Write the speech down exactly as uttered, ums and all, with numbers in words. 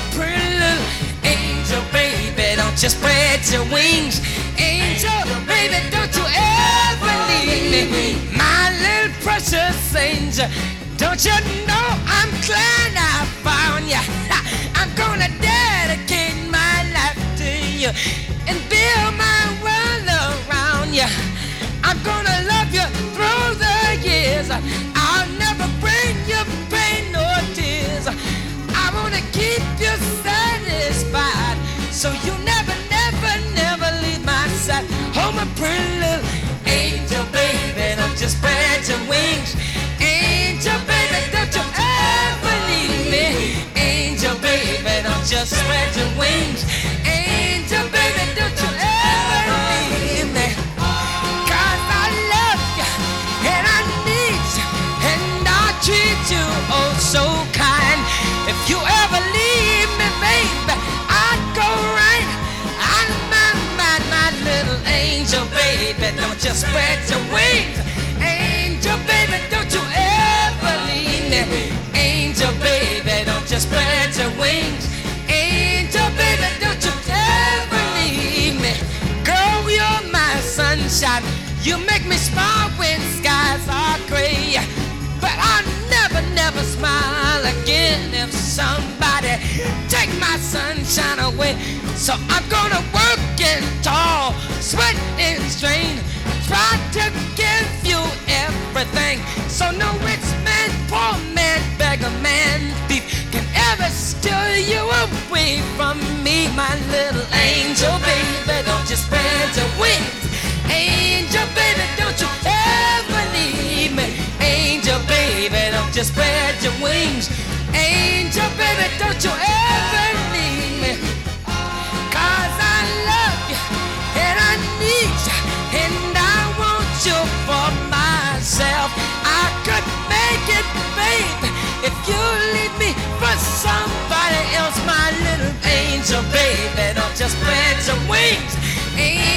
pretty little angel, baby, don't you spread your wings. Angel, baby, don't you ever leave me. My little precious angel, don't you know I'm glad I found you. I'm gonna dedicate my life to you and build my world around you. I'm gonna love you through the years. I'll never bring you pain nor tears. I wanna keep you satisfied, so you never, never, never leave my side. Oh, my pretty little angel, baby, don't you spread your wings. Angel, baby, don't you ever leave me. Angel, baby, don't you spread your wings. Angel, baby, don't you ever leave me. Cause I love you and I need you and I treat you oh so kind. If you ever leave me, baby, I'd go right out of my mind. My little angel, baby, don't you spread your wings. Angel, baby, don't you ever leave me. Angel, baby, don't you spread your wings. Angel, baby, don't you ever leave me. Girl, you're my sunshine. You make me smile when skies are gray. But I'll never, never smile again if somebody take my sunshine away. So I'm gonna work and toil, sweat and strain, try to give you everything. So no rich man, poor man, beggar man, thief can ever steal you away from me. My little angel, baby, don't you spread your wings. Angel, baby, don't you ever leave me. Angel, baby, don't you spread your wings. Angel, baby, don't you ever leave me. Cause I love you and I need you and I want you for myself. I could make it, baby, if you leave me for somebody else. My little angel, baby, don't you spread your wings. Angel,